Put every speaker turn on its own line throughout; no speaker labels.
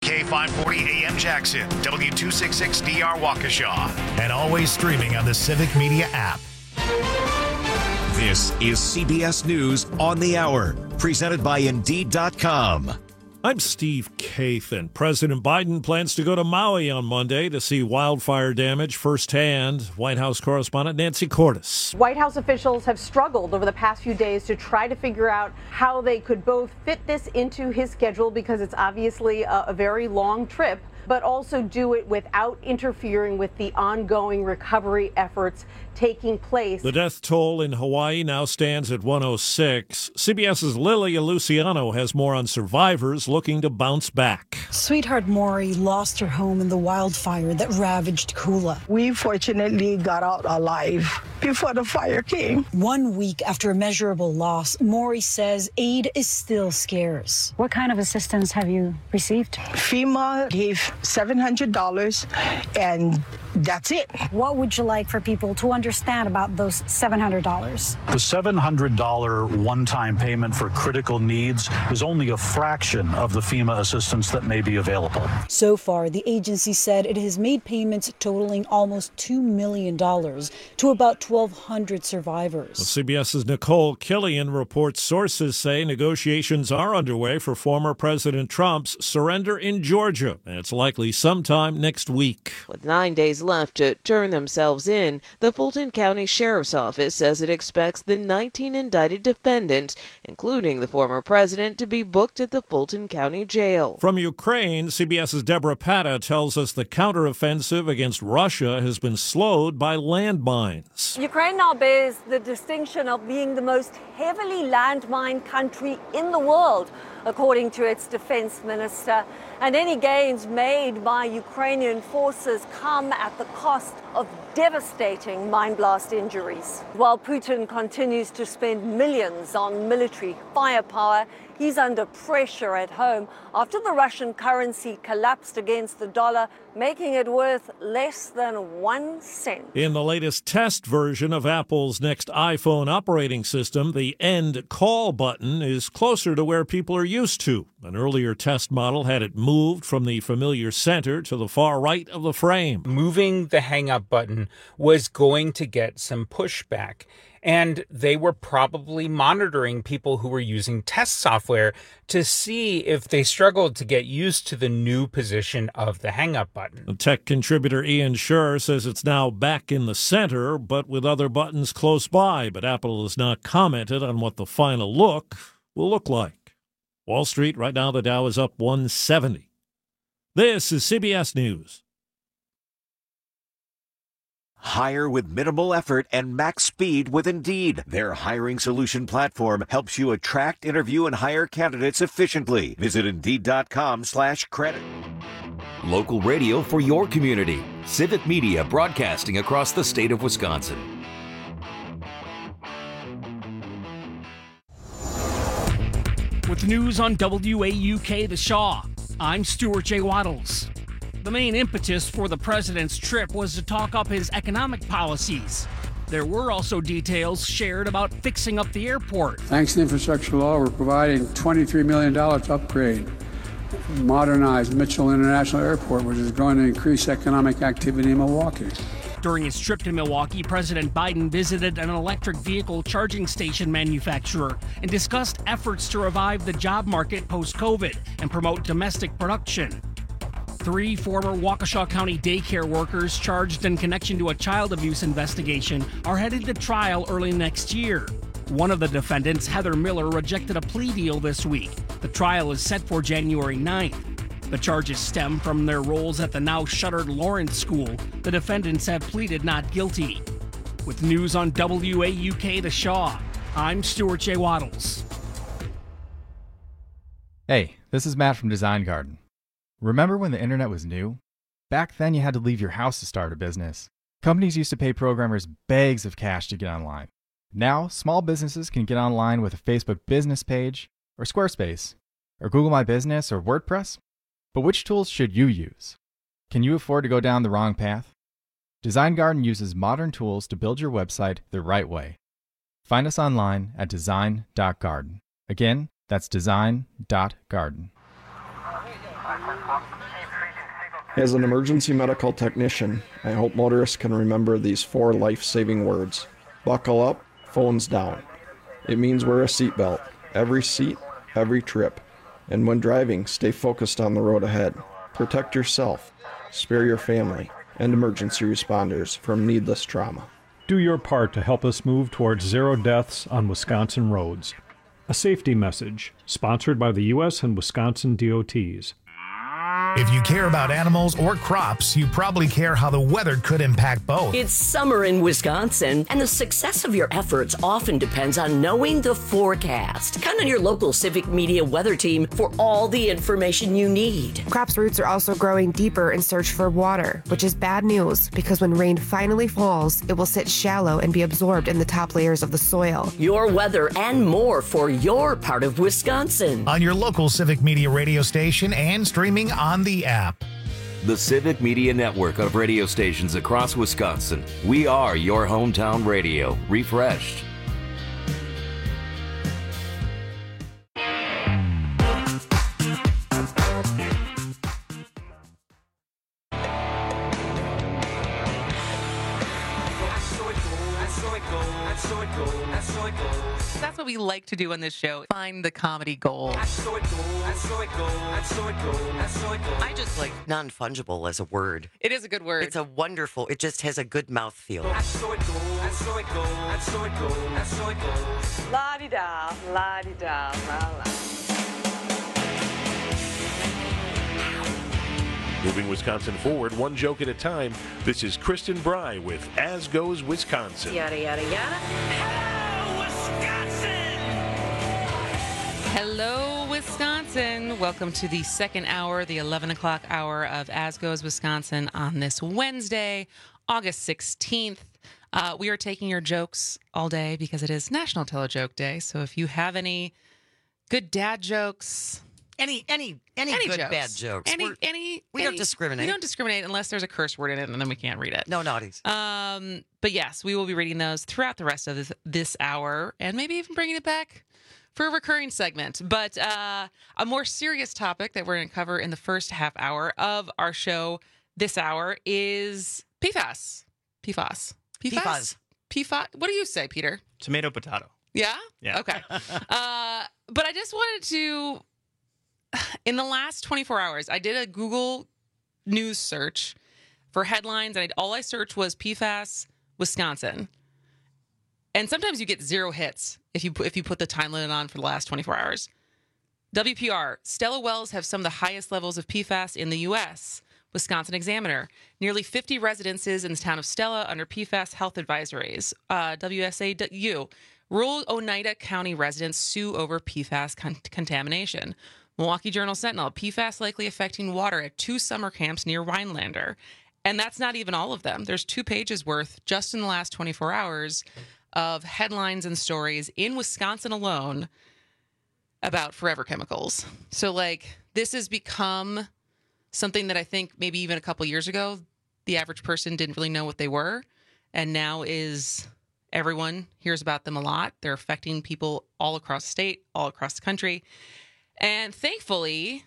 K540 AM Jackson, W266DR Waukesha, and always streaming on the Civic Media app. This is CBS News on the Hour, presented by Indeed.com.
I'm Steve Kathan. President Biden plans to go to Maui on Monday to see wildfire damage firsthand. White House correspondent Nancy Cordes.
White House officials have struggled over the past few days to try to figure out how they could both fit this into his schedule, because it's obviously a very long trip, but also do it without interfering with the ongoing recovery efforts taking place.
The death toll in Hawaii now stands at 106. CBS's Lilia Luciano has more on survivors looking to bounce back.
Sweetheart Maury lost her home in the wildfire that ravaged Kula.
We fortunately got out alive before the fire came.
1 week after immeasurable loss, Maury says aid is still scarce.
What kind of assistance have you received?
FEMA gave $700 and that's it.
What would you like for people to understand about those $700?
The $700 one-time payment for critical needs is only a fraction of the FEMA assistance that may be available.
So far, the agency said it has made payments totaling almost $2 million to about 1,200 survivors.
CBS's Nicole Killian reports sources say negotiations are underway for former President Trump's surrender in Georgia, and it's likely sometime next week.
With 9 days left to turn themselves in, the Fulton County Sheriff's Office says it expects the 19 indicted defendants, including the former president, to be booked at the Fulton County Jail.
From Ukraine, CBS's Deborah Pata tells us the counteroffensive against Russia has been slowed by landmines.
Ukraine now bears the distinction of being the most heavily landmined country in the world, according to its defense minister. And any gains made by Ukrainian forces come at the cost of devastating mine blast injuries. While Putin continues to spend millions on military firepower, he's under pressure at home after the Russian currency collapsed against the dollar, making it worth less than 1 cent.
In the latest test version of Apple's next iPhone operating system, the End Call button is closer to where people are used to. An earlier test model had it moved from the familiar center to the far right of the frame.
Moving the hang up button was going to get some pushback. And they were probably monitoring people who were using test software to see if they struggled to get used to the new position of the hang-up button.
The tech contributor Ian Sherr says it's now back in the center, but with other buttons close by. But Apple has not commented on what the final look will look like. Wall Street, right now the Dow is up 170. This is CBS News.
Hire with minimal effort and max speed with Indeed. Their hiring solution platform helps you attract, interview, and hire candidates efficiently. Visit Indeed.com/credit.
Local radio for your community. Civic Media broadcasting across the state of Wisconsin.
With news on WAUK The Shaw, I'm Stuart J. Waddles. The main impetus for the president's trip was to talk up his economic policies. There were also details shared about fixing up the airport.
Thanks to the infrastructure law, we're providing $23 million to upgrade, modernize Mitchell International Airport, which is going to increase economic activity in Milwaukee.
During his trip to Milwaukee, President Biden visited an electric vehicle charging station manufacturer and discussed efforts to revive the job market post-COVID and promote domestic production. 3 former Waukesha County daycare workers charged in connection to a child abuse investigation are headed to trial early next year. One of the defendants, Heather Miller, rejected a plea deal this week. The trial is set for January 9th. The charges stem from their roles at the now shuttered Lawrence School. The defendants have pleaded not guilty. With news on WAUK The Shaw, I'm Stuart J. Waddles.
Hey, this is Matt from Design Garden. Remember when the internet was new? Back then you had to leave your house to start a business. Companies used to pay programmers bags of cash to get online. Now, small businesses can get online with a Facebook business page, or Squarespace, or Google My Business, or WordPress. But which tools should you use? Can you afford to go down the wrong path? Design Garden uses modern tools to build your website the right way. Find us online at design.garden. Again, that's design.garden.
As an emergency medical technician, I hope motorists can remember these 4 life-saving words. Buckle up, phones down. It means wear a seatbelt, every seat, every trip. And when driving, stay focused on the road ahead. Protect yourself, spare your family, and emergency responders from needless trauma.
Do your part to help us move towards 0 deaths on Wisconsin roads. A safety message, sponsored by the U.S. and Wisconsin DOTs.
If you care about animals or crops, you probably care how the weather could impact both.
It's summer in Wisconsin, and the success of your efforts often depends on knowing the forecast. Count on your local Civic Media weather team for all the information you need.
Crops' roots are also growing deeper in search for water, which is bad news because when rain finally falls, it will sit shallow and be absorbed in the top layers of the soil.
Your weather and more for your part of Wisconsin.
On your local Civic Media radio station and streaming on the app.
The Civic Media Network of radio stations across Wisconsin. We are your hometown radio, refreshed.
That's what we like to do on this show. Find the comedy gold.
I just like non-fungible as a word.
It is a good word.
It's a wonderful, it just has a good mouthfeel.
La-di-da, la-di-da, la-la.
Moving Wisconsin forward, one joke at a time. This is Kristen Bry with As Goes Wisconsin.
Yada, yada, yada.
Hello, Wisconsin. Welcome to the second hour, the 11 o'clock hour of As Goes Wisconsin on this Wednesday, August 16th. We are taking your jokes all day because it is National Tell a Joke Day. So if you have any good dad jokes...
Any good
jokes.
bad jokes. We don't discriminate.
We don't discriminate unless there's a curse word in it, and then we can't read it.
No naughties.
But yes, we will be reading those throughout the rest of this hour, and maybe even bringing it back for a recurring segment. But a more serious topic that we're going to cover in the first half hour of our show this hour is PFAS. PFAS. What do you say, Peter?
Tomato, potato.
Yeah?
Yeah.
Okay. But I just wanted to... In the last 24 hours, I did a Google News search for headlines, and all I searched was PFAS, Wisconsin. And sometimes you get 0 hits if you put the time limit on for the last 24 hours. WPR, Stella wells have some of the highest levels of PFAS in the U.S. Wisconsin Examiner, nearly 50 residences in the town of Stella under PFAS health advisories. WSAU, rural Oneida County residents sue over PFAS contamination. Milwaukee Journal Sentinel, PFAS likely affecting water at 2 summer camps near Rhinelander. And that's not even all of them. There's 2 pages worth just in the last 24 hours of headlines and stories in Wisconsin alone about forever chemicals. So, this has become something that I think maybe even a couple years ago, the average person didn't really know what they were. And now everyone hears about them a lot. They're affecting people all across the state, all across the country. And thankfully,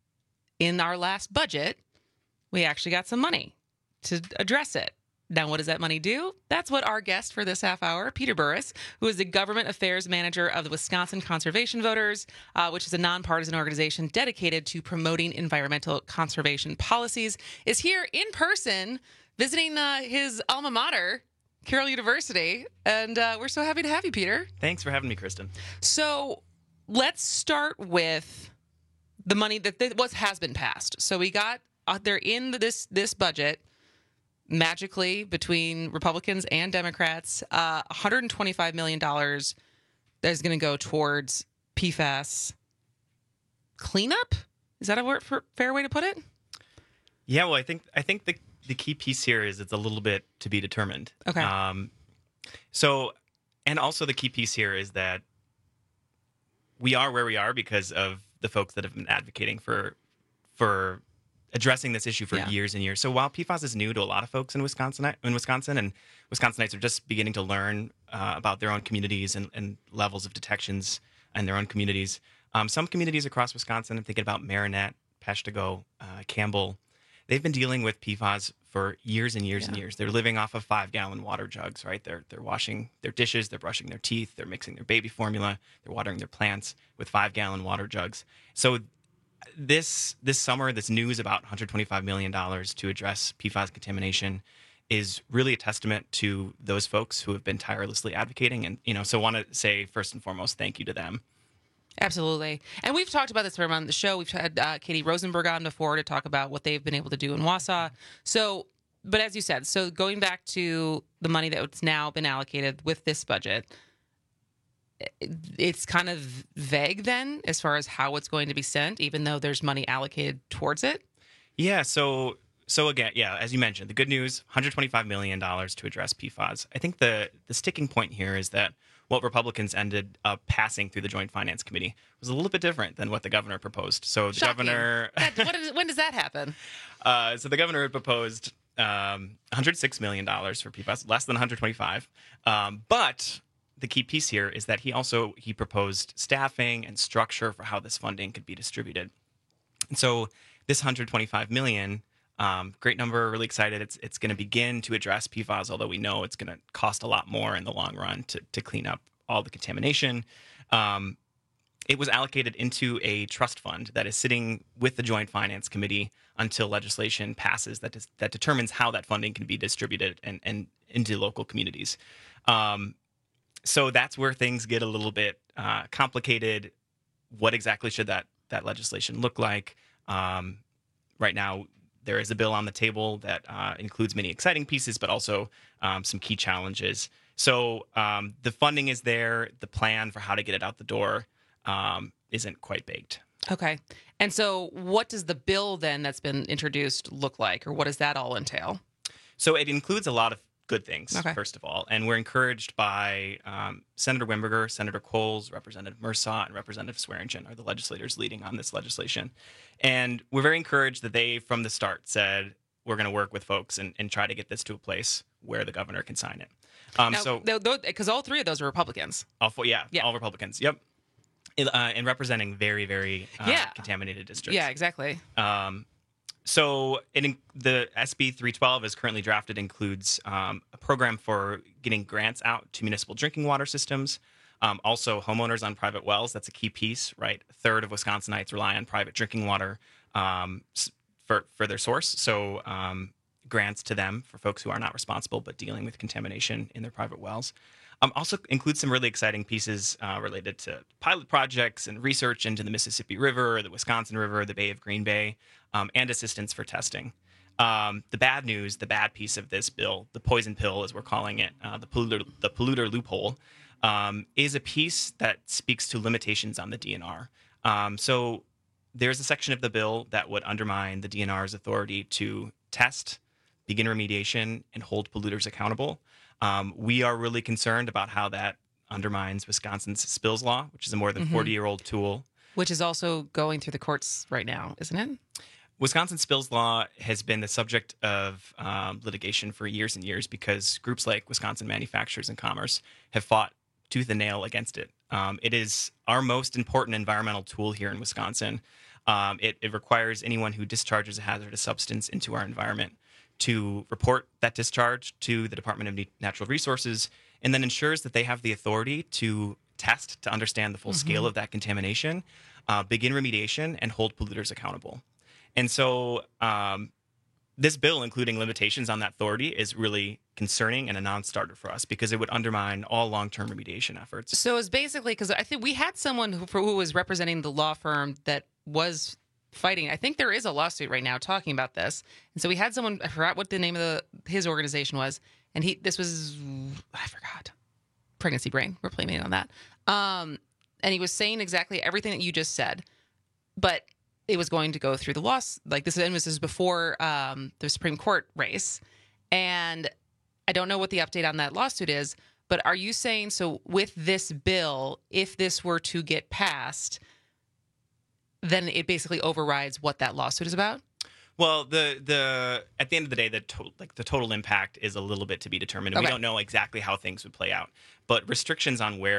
in our last budget, we actually got some money to address it. Now, what does that money do? That's what our guest for this half hour, Peter Burris, who is the Government Affairs Manager of the Wisconsin Conservation Voters, which is a nonpartisan organization dedicated to promoting environmental conservation policies, is here in person visiting his alma mater, Carroll University. And we're so happy to have you, Peter.
Thanks for having me, Kristen.
So... let's start with the money that has been passed. So we got they're in this budget magically between Republicans and Democrats, $125 million that is going to go towards PFAS cleanup. Is that a fair way to put it?
Yeah, well, I think the key piece here is it's a little bit to be determined.
Okay.
And also the key piece here is that we are where we are because of the folks that have been advocating for addressing this issue for years and years. So while PFAS is new to a lot of folks in Wisconsin, and Wisconsinites are just beginning to learn about their own communities and levels of detections in their own communities, some communities across Wisconsin, I'm thinking about Marinette, Peshtigo, Campbell, they've been dealing with PFAS for years and years and years. They're living off of 5-gallon water jugs, right? They're washing their dishes, they're brushing their teeth, they're mixing their baby formula, they're watering their plants with 5-gallon water jugs. So this summer, this news about $125 million to address PFAS contamination is really a testament to those folks who have been tirelessly advocating. And, so I want to say, first and foremost, thank you to them.
Absolutely. And we've talked about this on the show. We've had Katie Rosenberg on before to talk about what they've been able to do in Wausau. So, but as you said, so going back to the money that's now been allocated with this budget, it's kind of vague then as far as how it's going to be spent, even though there's money allocated towards it.
Yeah. So again, as you mentioned, the good news, $125 million to address PFAS. I think the sticking point here is that what Republicans ended up passing through the Joint Finance Committee was a little bit different than what the governor proposed. So the governor...
when does that happen?
So the governor had proposed $106 million for PFAS, less than $125. But the key piece here is that he proposed staffing and structure for how this funding could be distributed. And so this $125 million... great number, really excited. It's going to begin to address PFAS, although we know it's going to cost a lot more in the long run to clean up all the contamination. It was allocated into a trust fund that is sitting with the Joint Finance Committee until legislation passes that determines how that funding can be distributed and into local communities. So that's where things get a little bit complicated. What exactly should that legislation look like? Right now, there is a bill on the table that includes many exciting pieces, but also some key challenges. So the funding is there. The plan for how to get it out the door isn't quite baked.
Okay. And so what does the bill then that's been introduced look like, or what does that all entail?
So it includes a lot of good things, first of all. And we're encouraged by Senator Wimberger, Senator Coles, Representative Mursaw, and Representative Swearingen are the legislators leading on this legislation. And we're very encouraged that they, from the start, said, we're going to work with folks and try to get this to a place where the governor can sign it.
Because all three of those are Republicans.
All Republicans. Yep. And representing very, very contaminated districts.
Yeah, exactly.
So the SB 312 is currently drafted includes a program for getting grants out to municipal drinking water systems. Also, homeowners on private wells, that's a key piece, right? A third of Wisconsinites rely on private drinking water for their source. So grants to them for folks who are not responsible but dealing with contamination in their private wells. Also includes some really exciting pieces related to pilot projects and research into the Mississippi River, the Wisconsin River, the Bay of Green Bay, and assistance for testing. The bad news, the bad piece of this bill, the poison pill, as we're calling it, the polluter loophole, is a piece that speaks to limitations on the DNR. So there's a section of the bill that would undermine the DNR's authority to test, begin remediation, and hold polluters accountable. We are really concerned about how that undermines Wisconsin's spills law, which is a more than 40-year-old tool.
Which is also going through the courts right now, isn't it?
Wisconsin spills law has been the subject of litigation for years and years because groups like Wisconsin Manufacturers and Commerce have fought tooth and nail against it. It is our most important environmental tool here in Wisconsin. It requires anyone who discharges a hazardous substance into our environment to report that discharge to the Department of Natural Resources, and then ensures that they have the authority to test to understand the full scale of that contamination, begin remediation, and hold polluters accountable. And so this bill, including limitations on that authority, is really concerning and a non-starter for us because it would undermine all long-term remediation efforts.
So it's basically, because I think we had someone who was representing the law firm that was fighting. I think there is a lawsuit right now talking about this. And so we had someone, I forgot what the name of his organization was, and I forgot. Pregnancy Brain. We're playing on that. And he was saying exactly everything that you just said, but it was going to go through the loss. Like this was before the Supreme Court race. And I don't know what the update on that lawsuit is, but are you saying, so with this bill, if this were to get passed, then it basically overrides what that lawsuit is about?
Well, at the end of the day, the total impact is a little bit to be determined. And we don't know exactly how things would play out. But restrictions on where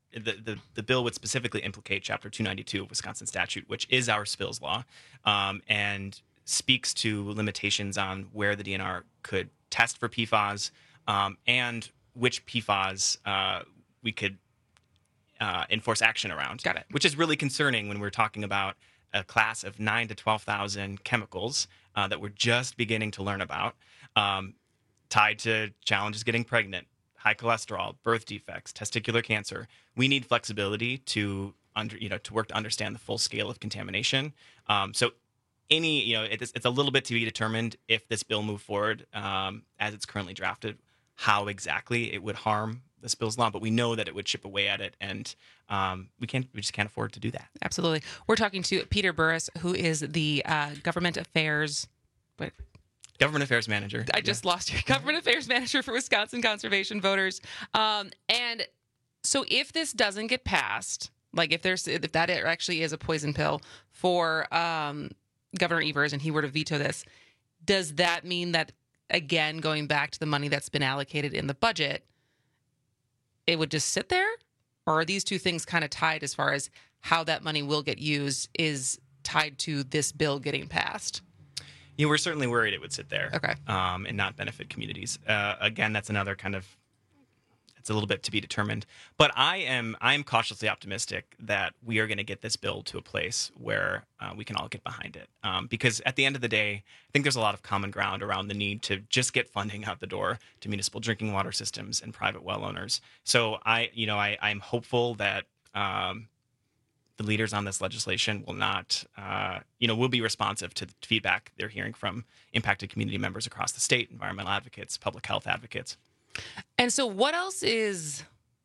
the bill would specifically implicate Chapter 292 of Wisconsin statute, which is our spills law, and speaks to limitations on where the DNR could test for PFAS and which PFAS we could enforce action around.
Got it.
Which is really concerning when we're talking about a class of 9,000 to 12,000 chemicals that we're just beginning to learn about, tied to challenges getting pregnant, high cholesterol, birth defects, testicular cancer. We need flexibility to work to understand the full scale of contamination. So it's a little bit to be determined if this bill moved forward as it's currently drafted, how exactly it would harm the spills law, but we know that it would chip away at it, and we just can't afford to do that.
Absolutely. We're talking to Peter Burris, who is the Government Affairs
Manager.
I just lost your Government Affairs Manager for Wisconsin Conservation Voters. And so if this doesn't get passed, like if that actually is a poison pill for Governor Evers and he were to veto this, does that mean that, again, going back to the money that's been allocated in the budget, it would just sit there? Or are these two things kind of tied as far as how that money will get used is tied to this bill getting passed?
Yeah, we're certainly worried it would sit there,
okay,
and not benefit communities. Again, that's another kind of, it's a little bit to be determined. But I am cautiously optimistic that we are going to get this bill to a place where we can all get behind it. Because at the end of the day, I think there's a lot of common ground around the need to just get funding out the door to municipal drinking water systems and private well owners. So I'm hopeful that the leaders on this legislation will not, will be responsive to the feedback they're hearing from impacted community members across the state, environmental advocates, public health advocates.
And so what else is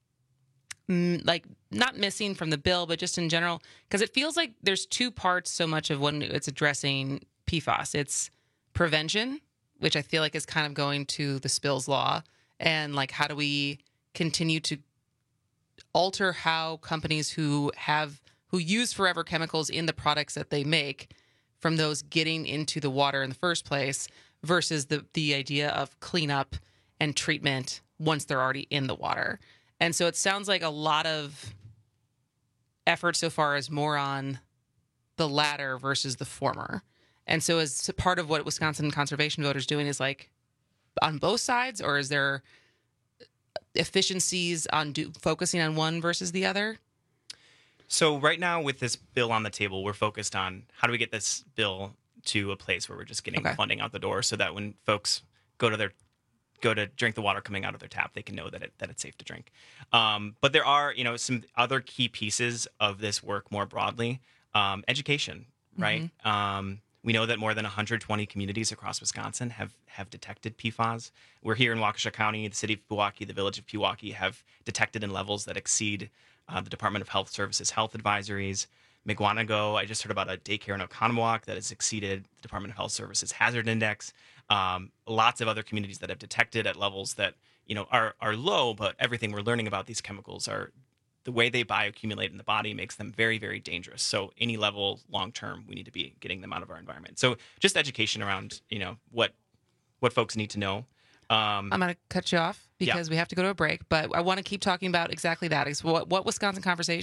not missing from the bill, but just in general, because it feels like there's two parts so much of when it's addressing PFAS. It's prevention, which I feel like is kind of going to the spills law, and like how do we continue to alter how companies who use forever chemicals in the products that they make from those getting into the water in the first place versus the idea of cleanup and treatment once they're already in the water. And so it sounds like a lot of effort so far is more on the latter versus the former. And so as part of what Wisconsin Conservation Voters doing is like on both sides, or is there efficiencies on focusing on one versus the other?
So right now with this bill on the table, we're focused on how do we get this bill to a place where we're just getting funding out the door so that when folks go to drink the water coming out of their tap, they can know that it's safe to drink. But there are, some other key pieces of this work more broadly. Education, right? Mm-hmm. We know that more than 120 communities across Wisconsin have detected PFAS. We're here in Waukesha County. The city of Pewaukee, the village of Pewaukee have detected in levels that exceed the Department of Health Services health advisories. Mukwonago, I just heard about a daycare in Oconomowoc that has exceeded the Department of Health Services hazard index. Lots of other communities that have detected at levels that are low, but everything we're learning about these chemicals are the way they bioaccumulate in the body makes them very, very dangerous. So any level long term, we need to be getting them out of our environment. So just education around what folks need to know.
I'm going to cut you off because we have to go to a break, but I want to keep talking about exactly that. Is what Wisconsin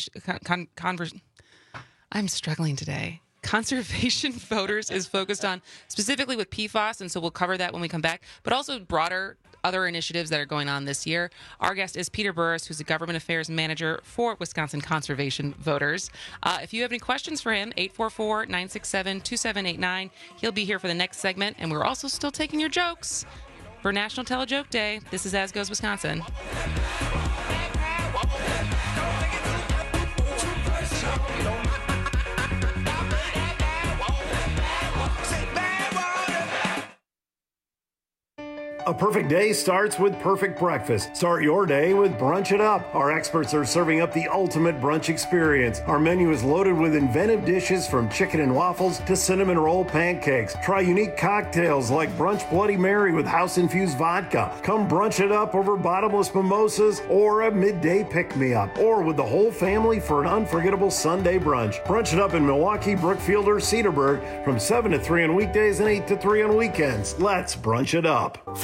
I'm struggling today. Conservation Voters is focused on specifically with PFAS, and so we'll cover that when we come back, but also broader other initiatives that are going on this year. Our guest is Peter Burris, who's the Government Affairs Manager for Wisconsin Conservation Voters. If you have any questions for him, 844-967-2789. He'll be here for the next segment, and we're also still taking your jokes for National Tell a Joke Day. This is As Goes Wisconsin.
A perfect day starts with perfect breakfast. Start your day with Brunch It Up. Our experts are serving up the ultimate brunch experience. Our menu is loaded with inventive dishes from chicken and waffles to cinnamon roll pancakes. Try unique cocktails like Brunch Bloody Mary with house-infused vodka. Come brunch it up over bottomless mimosas or a midday pick-me-up. Or with the whole family for an unforgettable Sunday brunch. Brunch It Up in Milwaukee, Brookfield, or Cedarburg from 7 to 3 on weekdays and 8 to 3 on weekends. Let's brunch it up.
For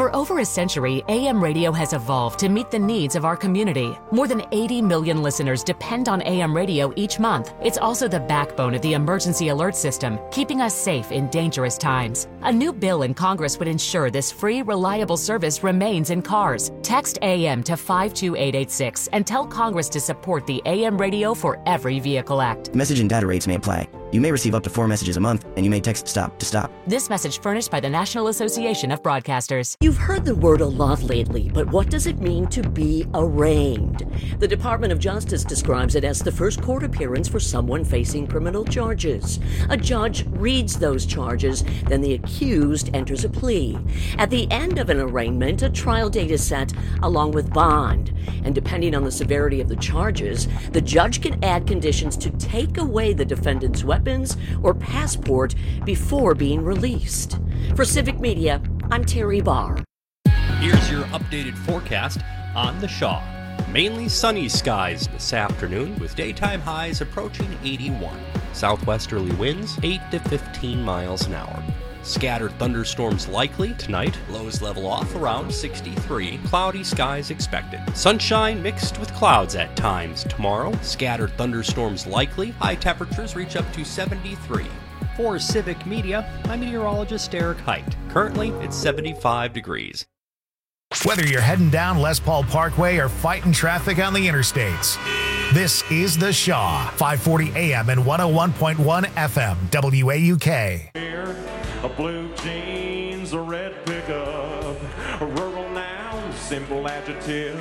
For over a century, AM radio has evolved to meet the needs of our community. More than 80 million listeners depend on AM radio each month. It's also the backbone of the emergency alert system, keeping us safe in dangerous times. A new bill in Congress would ensure this free, reliable service remains in cars. Text AM to 52886 and tell Congress to support the AM Radio for Every Vehicle Act.
Message and data rates may apply. You may receive up to 4 messages a month, and you may text STOP to stop.
This message furnished by the National Association of Broadcasters.
You've heard the word a lot lately, but what does it mean to be arraigned? The Department of Justice describes it as the first court appearance for someone facing criminal charges. A judge reads those charges, then the accused enters a plea. At the end of an arraignment, a trial date is set along with bond. And depending on the severity of the charges, the judge can add conditions to take away the defendant's weapons or passport before being released. For Civic Media, I'm Terry Barr.
Here's your updated forecast on the Shaw. Mainly sunny skies this afternoon with daytime highs approaching 81. Southwesterly winds 8 to 15 miles an hour. Scattered thunderstorms likely tonight. Lows level off around 63. Cloudy skies expected. Sunshine mixed with clouds at times tomorrow. Scattered thunderstorms likely. High temperatures reach up to 73. For Civic Media, I'm meteorologist Eric Height. Currently, it's 75 degrees.
Whether you're heading down Les Paul Parkway or fighting traffic on the interstates, this is The Shaw, 540 AM and 101.1 FM, WAUK.
A blue jeans, a red pickup, a rural noun, simple adjective.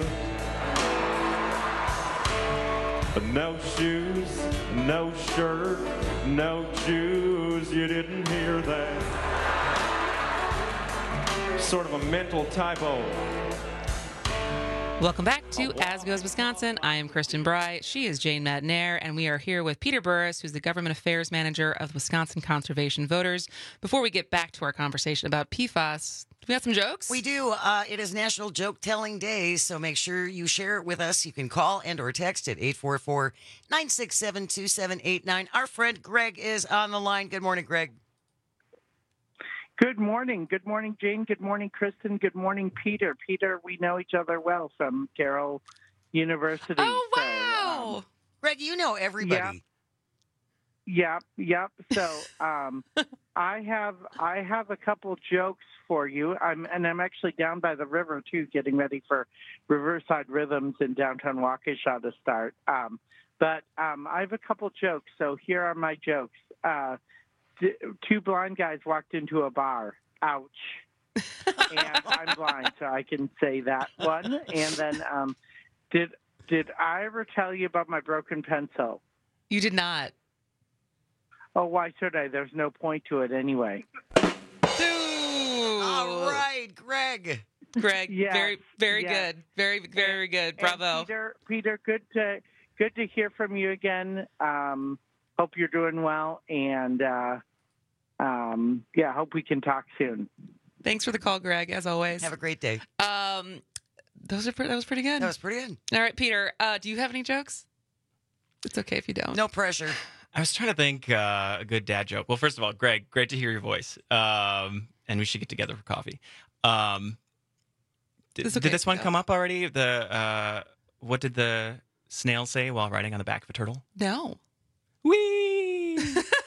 No shoes, no shirt, no Jews, you didn't hear that. Sort of a mental typo.
Welcome back to As Goes Wisconsin. I am Kristen Bry. She is Jane Madnair, and we are here with Peter Burris, who's the Government Affairs Manager of Wisconsin Conservation Voters. Before we get back to our conversation about PFAS, we got some jokes?
We do. It is National Joke Telling Day, so make sure you share it with us. You can call and or text at 844-967-2789. Our friend Greg is on the line. Good morning, Greg.
Good morning. Good morning, Jane. Good morning, Kristen. Good morning, Peter. Peter, we know each other well from Carroll University.
Oh, wow.
So, Greg, you know everybody.
Yep. So I have a couple jokes for you. I'm actually down by the river, too, getting ready for Riverside Rhythms in downtown Waukesha to start. But I have a couple jokes, so here are my jokes. Two blind guys walked into a bar. Ouch. And I'm blind, so I can say that one. And then did I ever tell you about my broken pencil?
You did not.
Oh, why should I? There's no point to it anyway.
All right, Greg.
Yes, very good. Very good. Bravo.
And Peter, good to hear from you again. Hope you're doing well, and hope we can talk soon.
Thanks for the call, Greg, as always.
Have a great day.
That was pretty good.
That was pretty good.
All right, Peter, do you have any jokes? It's okay if you don't.
No pressure.
I was trying to think a good dad joke. Well, first of all, Greg, great to hear your voice. And we should get together for coffee. Did this one come up already? What did the snail say while riding on the back of a turtle?
No.
Whee!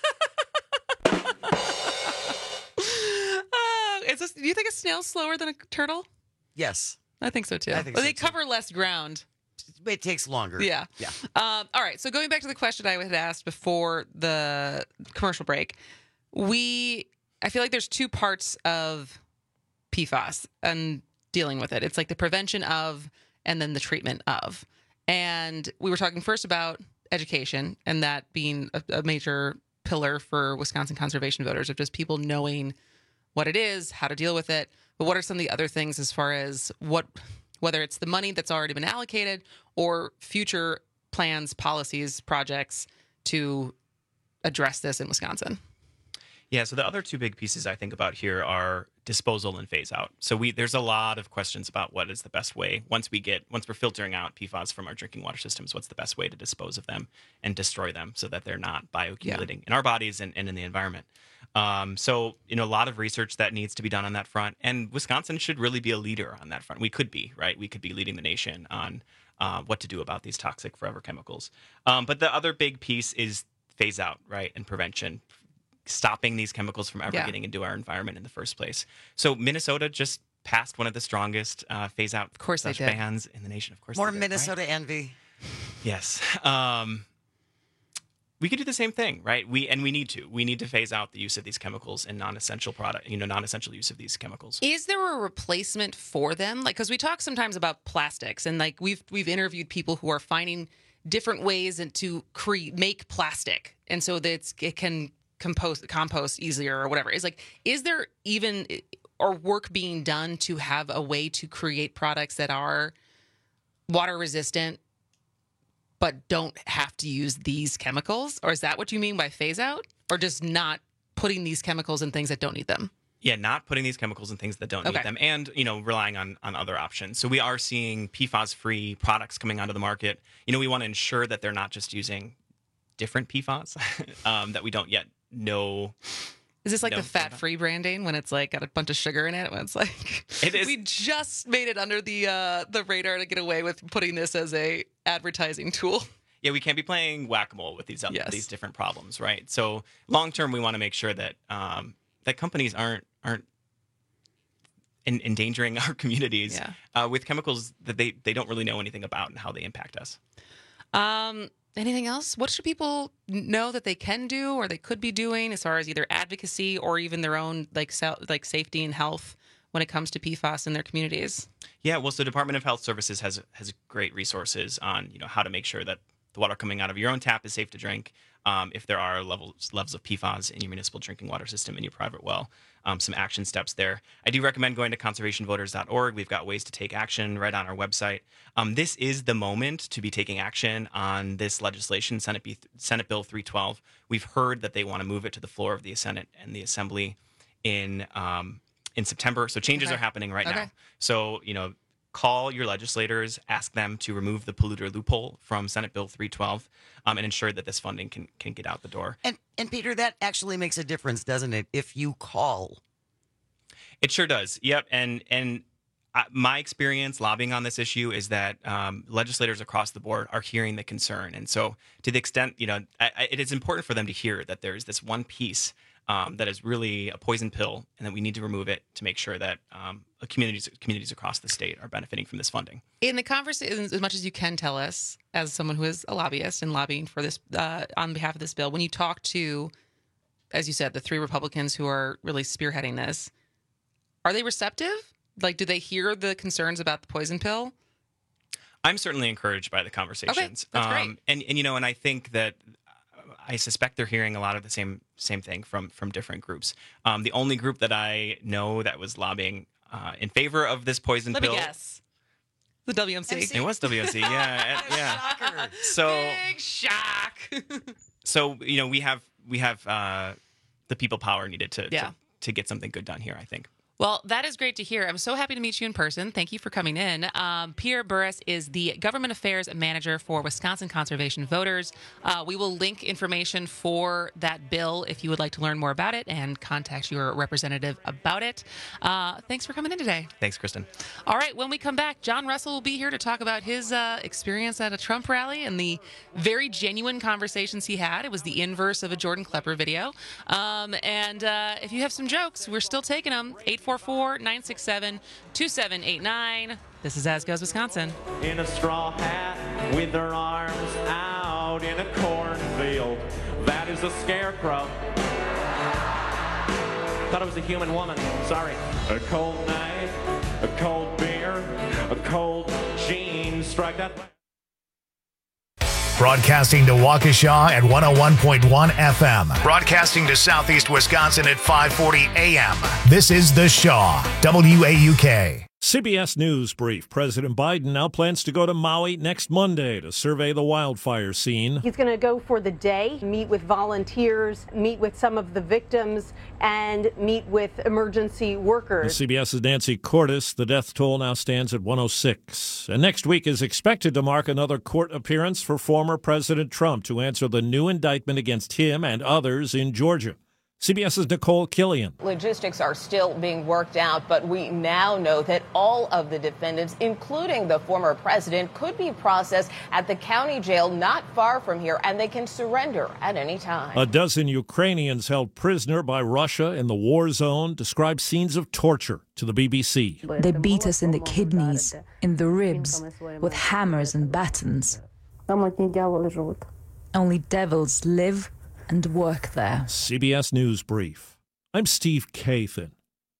Do you think a snail's slower than a turtle?
Yes.
I think so, too. They cover less ground.
It takes longer.
Yeah. All right. So going back to the question I had asked before the commercial break, I feel like there's two parts of PFAS and dealing with it. It's like the prevention of and then the treatment of. And we were talking first about education and that being a major pillar for Wisconsin conservation voters of just people knowing what it is, how to deal with it. But what are some of the other things as far as whether it's the money that's already been allocated or future plans, policies, projects to address this in Wisconsin?
Yeah, so the other two big pieces I think about here are disposal and phase out. So there's a lot of questions about what is the best way once we're filtering out PFAS from our drinking water systems, what's the best way to dispose of them and destroy them so that they're not bioaccumulating in our bodies and in the environment. So, a lot of research that needs to be done on that front, and Wisconsin should really be a leader on that front. We could be, right? We could be leading the nation on what to do about these toxic forever chemicals. But the other big piece is phase out, right? And prevention, stopping these chemicals from ever getting into our environment in the first place. So Minnesota just passed one of the strongest phase out bans in the nation. Of course,
more
they did,
Minnesota
right?
envy.
Yes. We could do the same thing, right? We need to phase out the use of these chemicals in non-essential non-essential use of these chemicals.
Is there a replacement for them? Like, because we talk sometimes about plastics, and like we've interviewed people who are finding different ways to make plastic, and so that it can compost easier or whatever. Is there even or work being done to have a way to create products that are water resistant but don't have to use these chemicals? Or is that what you mean by phase out? Or just not putting these chemicals in things that don't need them?
Yeah, not putting these chemicals in things that don't need them, and relying on other options. So we are seeing PFAS-free products coming onto the market. We want to ensure that they're not just using different PFAS that we don't yet know.
Is this like the fat-free branding when it's like got a bunch of sugar in it? When it's like we just made it under the radar to get away with putting this as a advertising tool.
Yeah, we can't be playing whack-a-mole with these different problems, right? So long term, we want to make sure that that companies aren't endangering our communities with chemicals that they don't really know anything about and how they impact us.
Anything else? What should people know that they can do or they could be doing as far as either advocacy or even their own like safety and health when it comes to PFAS in their communities?
Yeah, well, so Department of Health Services has great resources on how to make sure that the water coming out of your own tap is safe to drink. If there are levels of PFAS in your municipal drinking water system in your private well, some action steps there. I do recommend going to conservationvoters.org. We've got ways to take action right on our website. This is the moment to be taking action on this legislation, Senate Bill 312. We've heard that they want to move it to the floor of the Senate and the Assembly in September. So changes are happening right now. So, call your legislators, ask them to remove the polluter loophole from Senate Bill 312 and ensure that this funding can get out the door.
And Peter, that actually makes a difference, doesn't it, if you call?
It sure does. Yep. And my experience lobbying on this issue is that legislators across the board are hearing the concern. And so to the extent, it is important for them to hear that there's this one piece that is really a poison pill, and that we need to remove it to make sure that communities across the state are benefiting from this funding.
In the conversation, as much as you can tell us, as someone who is a lobbyist and lobbying for this on behalf of this bill, when you talk to, as you said, the three Republicans who are really spearheading this, are they receptive? Like, do they hear the concerns about the poison pill?
I'm certainly encouraged by the conversations.
Okay, that's great.
And I think that I suspect they're hearing a lot of the same thing from different groups. The only group that I know that was lobbying in favor of this poison pill.
Let me guess. The WMC.
It was WMC. Yeah, yeah.
Shocker.
So
big shock.
So we have the people power needed to get something good done here, I think.
Well, that is great to hear. I'm so happy to meet you in person. Thank you for coming in. Pierre Burris is the Government Affairs Manager for Wisconsin Conservation Voters. We will link information for that bill if you would like to learn more about it and contact your representative about it. Thanks for coming in today.
Thanks, Kristen.
All right, when we come back, John Russell will be here to talk about his experience at a Trump rally and the very genuine conversations he had. It was the inverse of a Jordan Klepper video. And if you have some jokes, we're still taking them. 844-967-2789. This is As Goes Wisconsin.
In a straw hat with their arms out in a cornfield. That is a scarecrow. Thought it was a human woman. Sorry. A cold night, a cold beer, a cold jeans. Strike that.
Broadcasting to Waukesha at 101.1 FM. Broadcasting to Southeast Wisconsin at 540 AM. This is The Shaw, WAUK.
CBS News brief. President Biden now plans to go to Maui next Monday to survey the wildfire scene.
He's going to go for the day, meet with volunteers, meet with some of the victims, and meet with emergency workers.
CBS's Nancy Cordes. The death toll now stands at 106. And next week is expected to mark another court appearance for former President Trump to answer the new indictment against him and others in Georgia. CBS's Nicole Killian.
Logistics are still being worked out, but we now know that all of the defendants, including the former president, could be processed at the county jail not far from here, and they can surrender at any time.
A dozen Ukrainians held prisoner by Russia in the war zone described scenes of torture to the BBC.
They beat us in the kidneys, in the ribs, with hammers and batons. Only devils live and work there.
CBS News Brief. I'm Steve Kathan.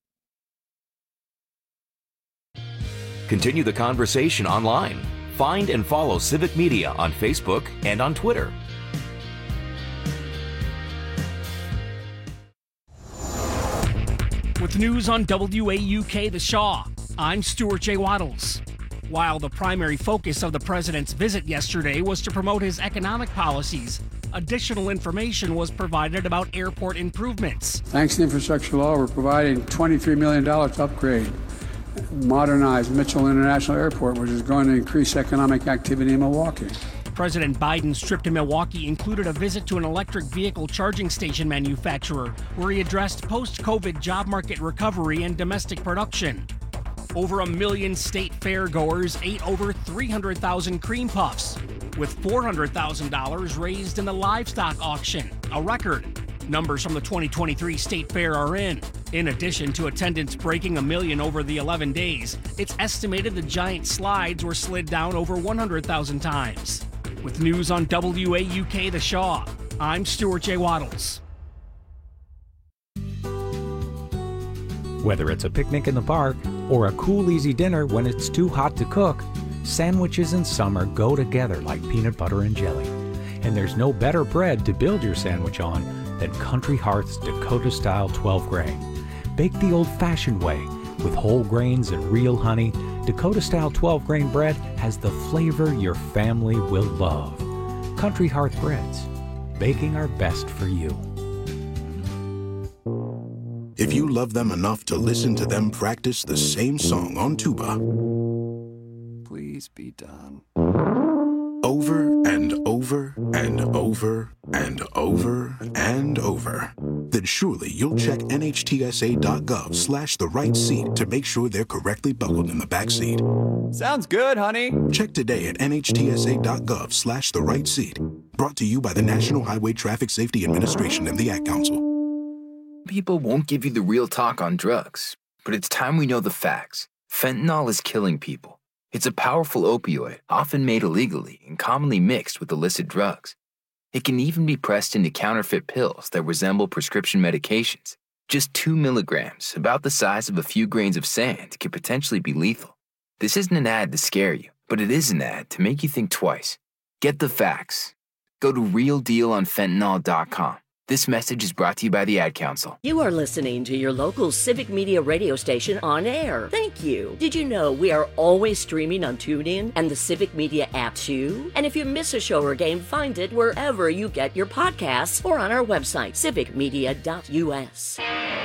Continue the conversation online. Find and follow Civic Media on Facebook and on Twitter.
With news on WAUK The Shaw, I'm Stuart J. Waddles. While the primary focus of the president's visit yesterday was to promote his economic policies, additional information was provided about airport improvements.
Thanks to infrastructure law, we're providing $23 million to upgrade, modernize Mitchell International Airport, which is going to increase economic activity in Milwaukee.
President Biden's trip to Milwaukee included a visit to an electric vehicle charging station manufacturer, where he addressed post-COVID job market recovery and domestic production. Over 1 million state fair goers ate over 300,000 cream puffs, with $400,000 raised in the livestock auction, a record. Numbers from the 2023 state fair are in. In addition to attendance breaking 1 million over the 11 days, it's estimated the giant slides were slid down over 100,000 times. With news on WAUK The Shaw, I'm Stuart J. Waddles.
Whether it's a picnic in the park or a cool, easy dinner when it's too hot to cook, sandwiches in summer go together like peanut butter and jelly. And there's no better bread to build your sandwich on than Country Hearth's Dakota-style 12-grain. Baked the old-fashioned way with whole grains and real honey, Dakota-style 12-grain bread has the flavor your family will love. Country Hearth Breads, baking our best for you.
If you love them enough to listen to them practice the same song on tuba,
please be done.
Over and over and over and over and over, then surely you'll check NHTSA.gov/the right seat to make sure they're correctly buckled in the back seat.
Sounds good, honey.
Check today at NHTSA.gov/the right seat. Brought to you by the National Highway Traffic Safety Administration and the Ad Council.
People won't give you the real talk on drugs, but it's time we know the facts. Fentanyl is killing people. It's a powerful opioid, often made illegally and commonly mixed with illicit drugs. It can even be pressed into counterfeit pills that resemble prescription medications. Just 2 milligrams, about the size of a few grains of sand, can potentially be lethal. This isn't an ad to scare you, but it is an ad to make you think twice. Get the facts. Go to realdealonfentanyl.com. This message is brought to you by the Ad Council.
You are listening to your local Civic Media radio station on air. Thank you. Did you know we are always streaming on TuneIn and the Civic Media app too? And if you miss a show or game, find it wherever you get your podcasts or on our website, civicmedia.us.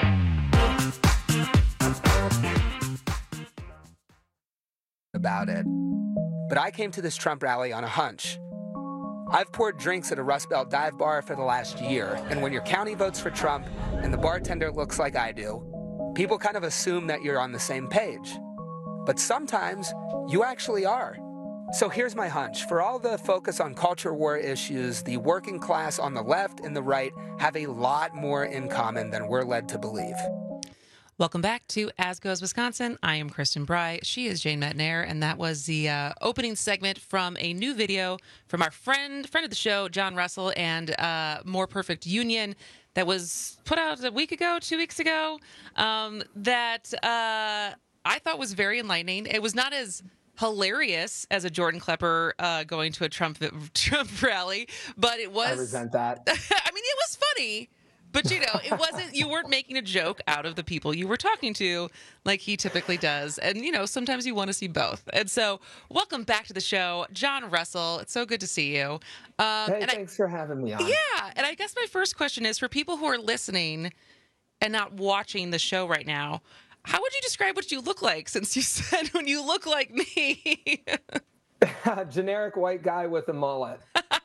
About it. But I came to this Trump rally on a hunch. I've poured drinks at a Rust Belt dive bar for the last year, and when your county votes for Trump and the bartender looks like I do, people kind of assume that you're on the same page. But sometimes you actually are. So here's my hunch. For all the focus on culture war issues, the working class on the left and the right have a lot more in common than we're led to believe.
Welcome back to As Goes Wisconsin. I am Kristen Bry. She is Jane Metnair, and that was the opening segment from a new video from our friend of the show, John Russell, and More Perfect Union that was put out a week ago, 2 weeks ago, that I thought was very enlightening. It was not as hilarious as a Jordan Klepper going to a Trump rally, but it was...
I resent that.
I mean, it was funny. But, you weren't making a joke out of the people you were talking to like he typically does. And, sometimes you want to see both. And so welcome back to the show, John Russell. It's so good to see you.
Thanks for having me on.
Yeah. And I guess my first question is for people who are listening and not watching the show right now, how would you describe what you look like, since you said when you look like me?
Generic white guy with a mullet.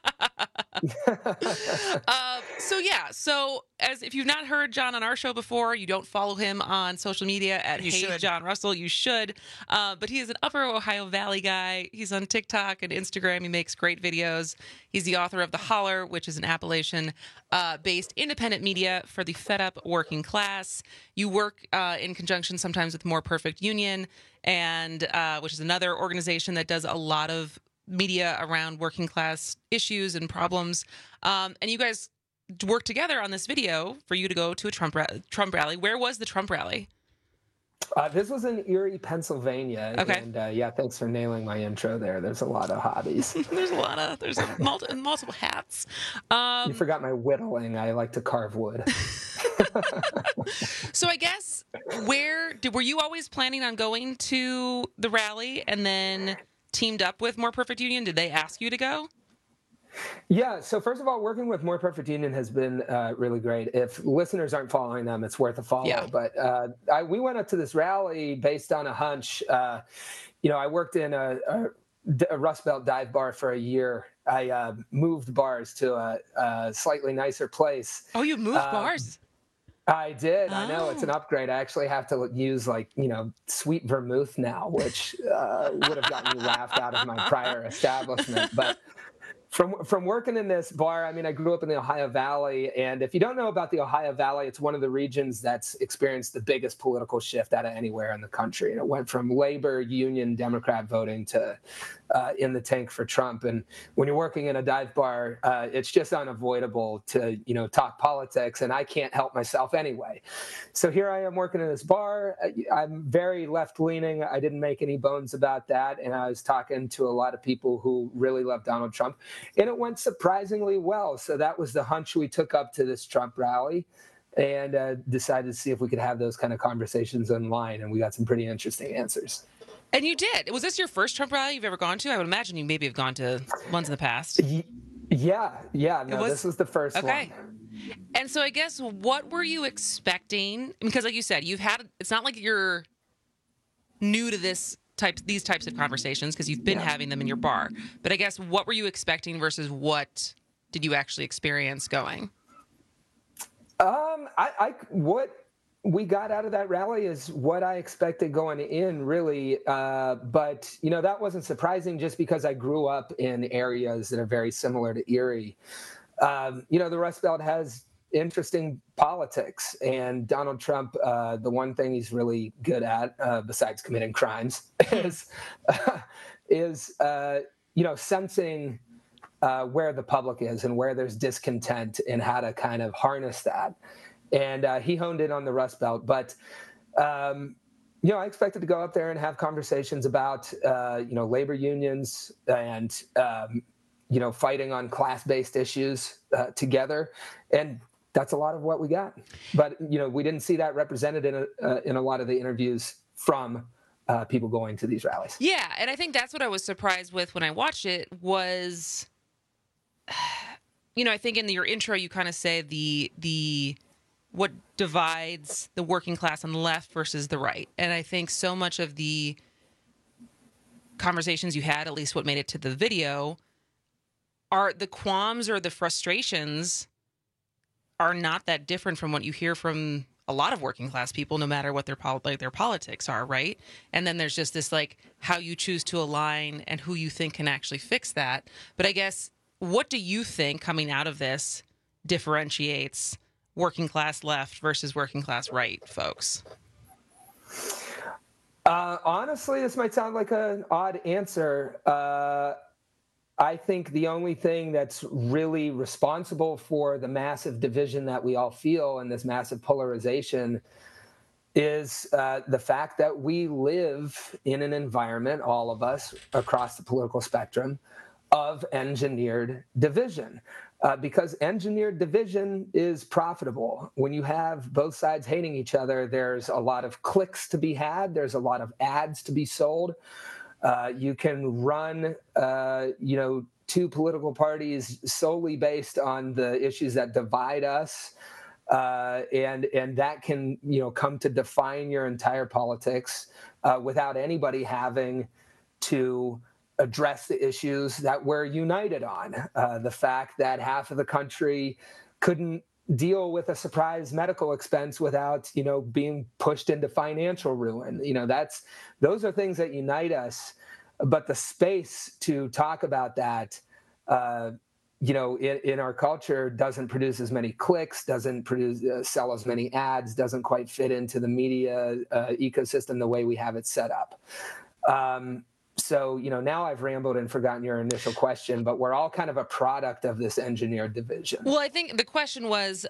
So as if you've not heard John on our show before, you don't follow him on social media at John Russell, you should. But he is an Upper Ohio Valley guy. He's on TikTok and Instagram. He makes great videos. He's the author of The Holler, which is an Appalachian-based independent media for the fed up working class. You work in conjunction sometimes with More Perfect Union, and which is another organization that does a lot of media around working class issues and problems. And you guys worked together on this video for you to go to a Trump rally. Where was the Trump rally?
This was in Erie, Pennsylvania.
Okay.
And thanks for nailing my intro there. There's a lot of hobbies.
There's multiple hats.
You forgot my whittling. I like to carve wood.
So I guess were you always planning on going to the rally and then teamed up with More Perfect Union? Did they ask you to go?
Yeah. So first of all, working with More Perfect Union has been really great. If listeners aren't following them, it's worth a follow. Yeah. But we went up to this rally based on a hunch. I worked in a Rust Belt dive bar for a year. I moved bars to a slightly nicer place.
Oh, you moved bars?
I did. I know it's an upgrade. I actually have to use sweet vermouth now, which would have gotten me laughed out of my prior establishment. But from working in this bar, I grew up in the Ohio Valley, and if you don't know about the Ohio Valley, it's one of the regions that's experienced the biggest political shift out of anywhere in the country. And it went from labor, union, Democrat voting to in the tank for Trump. And when you're working in a dive bar, it's just unavoidable to talk politics, and I can't help myself anyway. So here I am working in this bar. I'm very left-leaning. I didn't make any bones about that, and I was talking to a lot of people who really love Donald Trump. And it went surprisingly well. So that was the hunch we took up to this Trump rally, and decided to see if we could have those kind of conversations online. And we got some pretty interesting answers.
And you did. Was this your first Trump rally you've ever gone to? I would imagine you maybe have gone to ones in the past.
Yeah. No, this was the first one.
And so I guess what were you expecting? Because like you said, it's not like you're new to these types of conversations because you've been having them in your bar. But I guess what were you expecting versus what did you actually experience going?
What we got out of that rally is what I expected going in, really. But that wasn't surprising just because I grew up in areas that are very similar to Erie. The Rust Belt has interesting politics, and Donald Trump, the one thing he's really good at, besides committing crimes, is sensing where the public is and where there's discontent and how to kind of harness that. And he honed in on the Rust Belt. But, I expected to go up there and have conversations about, labor unions and, fighting on class-based issues together. And that's a lot of what we got. But, we didn't see that represented in a lot of the interviews from people going to these rallies.
Yeah, and I think that's what I was surprised with when I watched it was, I think in your intro you kind of say the what divides the working class on the left versus the right. And I think so much of the conversations you had, at least what made it to the video, are the qualms or the frustrations are not that different from what you hear from a lot of working class people, no matter what their politics are, right? And then there's just this how you choose to align and who you think can actually fix that. But I guess, what do you think coming out of this differentiates working class left versus working class right folks?
Honestly, this might sound like an odd answer. I think the only thing that's really responsible for the massive division that we all feel and this massive polarization is the fact that we live in an environment, all of us across the political spectrum, of engineered division. because engineered division is profitable. When you have both sides hating each other, there's a lot of clicks to be had. There's a lot of ads to be sold. You can run, two political parties solely based on the issues that divide us. And that can, come to define your entire politics without anybody having to address the issues that we're united on. The fact that half of the country couldn't deal with a surprise medical expense without, being pushed into financial ruin. Those are things that unite us. But the space to talk about that, in our culture doesn't produce as many clicks, doesn't sell as many ads, doesn't quite fit into the media ecosystem the way we have it set up. So, now I've rambled and forgotten your initial question, but we're all kind of a product of this engineered division.
Well, I think the question was,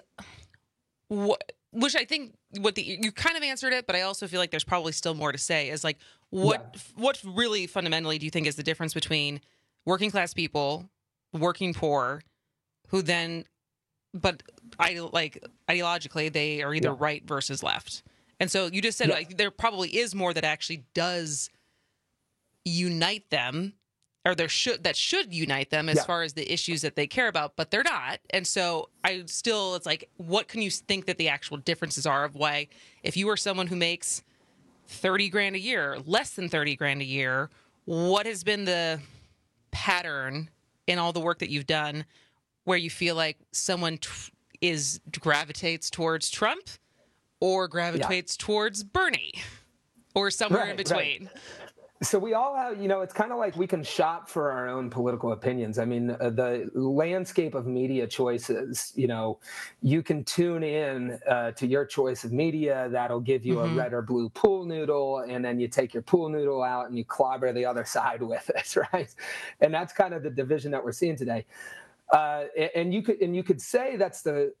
which I think you kind of answered it, but I also feel like there's probably still more to say, is like, what really fundamentally do you think is the difference between working class people, working poor, who then, but ideologically, they are either right versus left. And so you just said like there probably is more that actually does unite them, or that should unite them as far as the issues that they care about, but they're not. And so it's like, what can you think that the actual differences are of why, if you are someone who makes $30,000 a year, less than $30,000 a year, what has been the pattern in all the work that you've done where you feel like someone gravitates towards Trump or gravitates towards Bernie or somewhere in between?
Right. So we all have, it's kind of like we can shop for our own political opinions. I mean, the landscape of media choices, you can tune in to your choice of media. That'll give you a red or blue pool noodle, and then you take your pool noodle out and you clobber the other side with it, right? And that's kind of the division that we're seeing today. And you could say that's the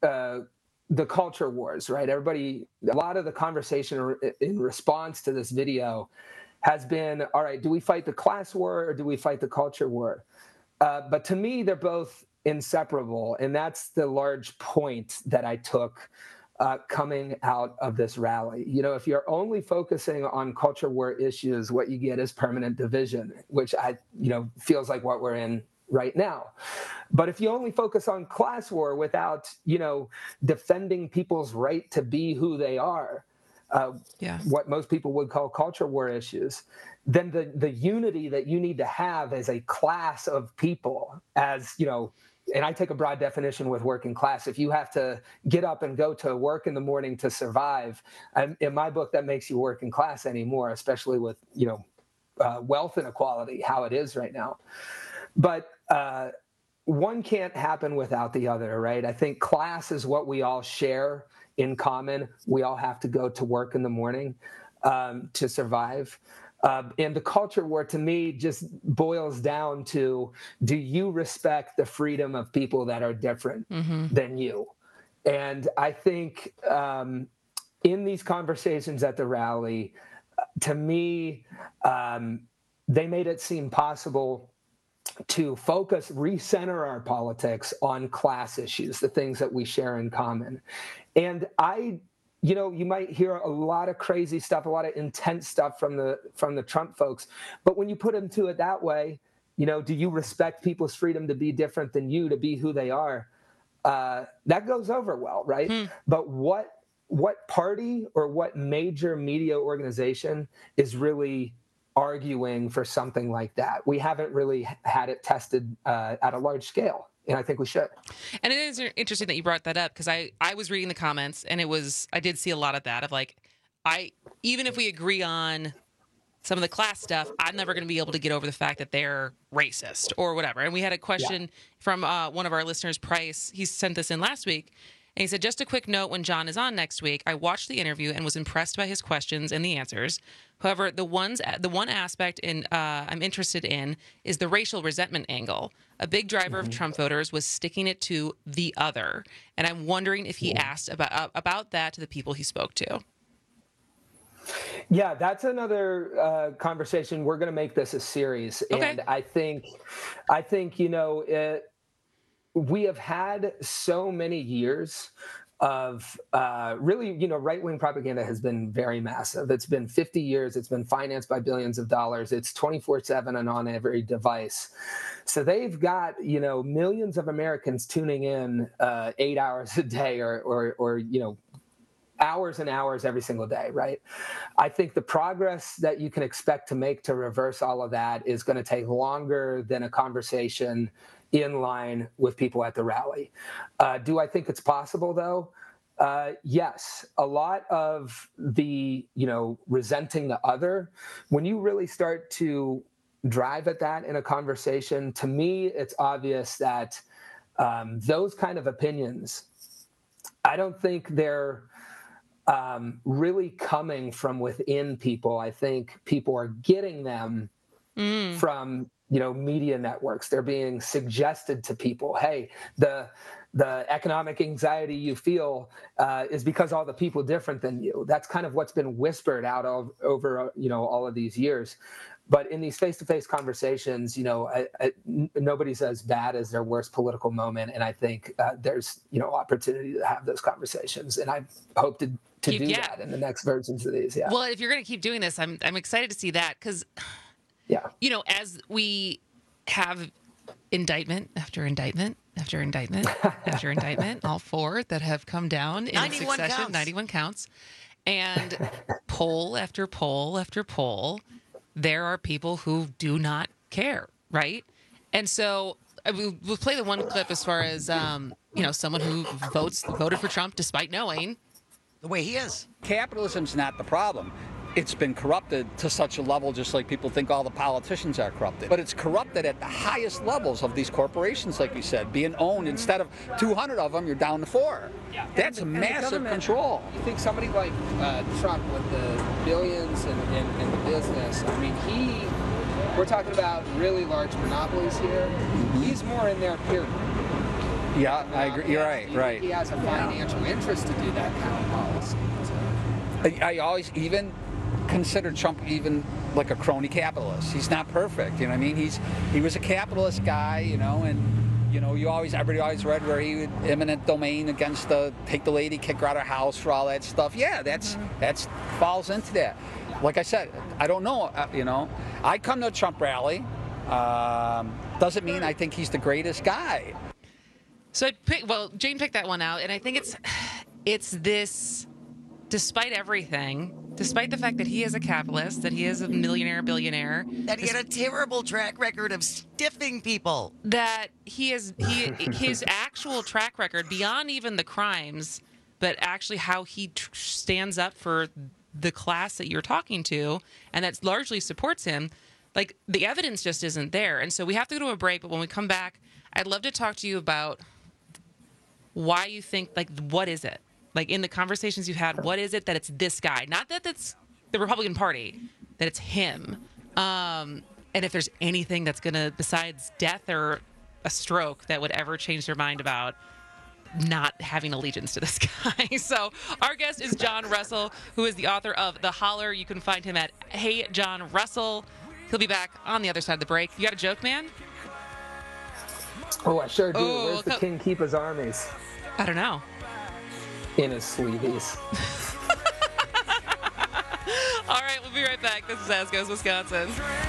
culture wars, right? A lot of the conversation in response to this video has been, all right, do we fight the class war or do we fight the culture war? But to me, they're both inseparable. And that's the large point that I took coming out of this rally. If you're only focusing on culture war issues, what you get is permanent division, which feels like what we're in right now. But if you only focus on class war without, defending people's right to be who they are, what most people would call culture war issues, then the unity that you need to have as a class of people, and I take a broad definition with working class. If you have to get up and go to work in the morning to survive, in my book, that makes you working class anymore, especially with, wealth inequality, how it is right now. But one can't happen without the other, right? I think class is what we all share in common. We all have to go to work in the morning to survive. And the culture war, to me, just boils down to, do you respect the freedom of people that are different than you? And I think in these conversations at the rally, to me, they made it seem possible to recenter our politics on class issues, the things that we share in common. And you might hear a lot of crazy stuff, a lot of intense stuff from the Trump folks. But when you put them to it that way, do you respect people's freedom to be different than you, to be who they are? That goes over well, right? But what party or what major media organization is really arguing for something like that? We haven't really had it tested at a large scale, and I think we should.
And it is interesting that you brought that up, because I was reading the comments, and I did see a lot of that, of like, even if we agree on some of the class stuff, I'm never going to be able to get over the fact that they're racist or whatever. And we had a question from one of our listeners, Price. He sent this in last week. And he said, just a quick note, when John is on next week, I watched the interview and was impressed by his questions and the answers. However, the one aspect I'm interested in is the racial resentment angle. A big driver of Trump voters was sticking it to the other. And I'm wondering if he asked about that to the people he spoke to.
Yeah, that's another conversation. We're going to make this a series. Okay. And I think we have had so many years of really, right-wing propaganda has been very massive. It's been 50 years. It's been financed by billions of dollars. It's 24/7 and on every device. So they've got, millions of Americans tuning in 8 hours a day or hours and hours every single day, right? I think the progress that you can expect to make to reverse all of that is going to take longer than a conversation in line with people at the rally. Do I think it's possible, though? Yes. A lot of the, resenting the other, when you really start to drive at that in a conversation, to me, it's obvious that those kind of opinions, I don't think they're really coming from within people. I think people are getting them from media networks. They're being suggested to people. Hey, the economic anxiety you feel is because all the people different than you. That's kind of what's been whispered out over all of these years. But in these face-to-face conversations, nobody's as bad as their worst political moment, and I think there's opportunity to have those conversations, and I hope to do that in the next versions of these. Yeah.
Well, if you're going to keep doing this, I'm excited to see that because.
Yeah.
As we have indictment after indictment after indictment after indictment, all four that have come down in
91
succession,
counts.
91 counts, and poll after poll after poll, there are people who do not care, right? And so we'll play the one clip as far as, someone who voted for Trump despite knowing
the way he is.
Capitalism's not the problem. It's been corrupted to such a level, just like people think all the politicians are corrupted. But it's corrupted at the highest levels of these corporations, like you said, being owned. Instead of 200 of them, you're down to 4. Yeah. That's massive control.
You think somebody like Trump with the billions in the business, I mean, we're talking about really large monopolies here. Mm-hmm. He's more in there, period.
Yeah, I agree. You're right, right.
He has a financial interest to do that kind of policy. So.
I always even consider Trump even like a crony capitalist. He's not perfect, you know what I mean? He was a capitalist guy, and everybody always read where he would eminent domain against take the lady, kick her out of her house for all that stuff. Yeah, that's falls into that. Like I said, I don't know, I come to a Trump rally. Doesn't mean I think he's the greatest guy.
So Jane picked that one out, and I think it's this. Despite everything, despite the fact that he is a capitalist, that he is a millionaire, billionaire,
that he had a terrible track record of stiffing people,
that his actual track record beyond even the crimes, but actually how he stands up for the class that you're talking to, and that largely supports him. Like the evidence just isn't there, and so we have to go to a break. But when we come back, I'd love to talk to you about why you think, what is it? Like in the conversations you've had, what is it that it's this guy? Not that it's the Republican Party, that it's him. And if there's anything that's going to, besides death or a stroke, that would ever change their mind about not having allegiance to this guy. So our guest is John Russell, who is the author of The Holler. You can find him at Hey John Russell. He'll be back on the other side of the break. You got a joke, man?
Oh, I sure do. Where's the king keep his armies?
I don't know.
In his sleeveys.
All right, we'll be right back. This is As Goes Wisconsin.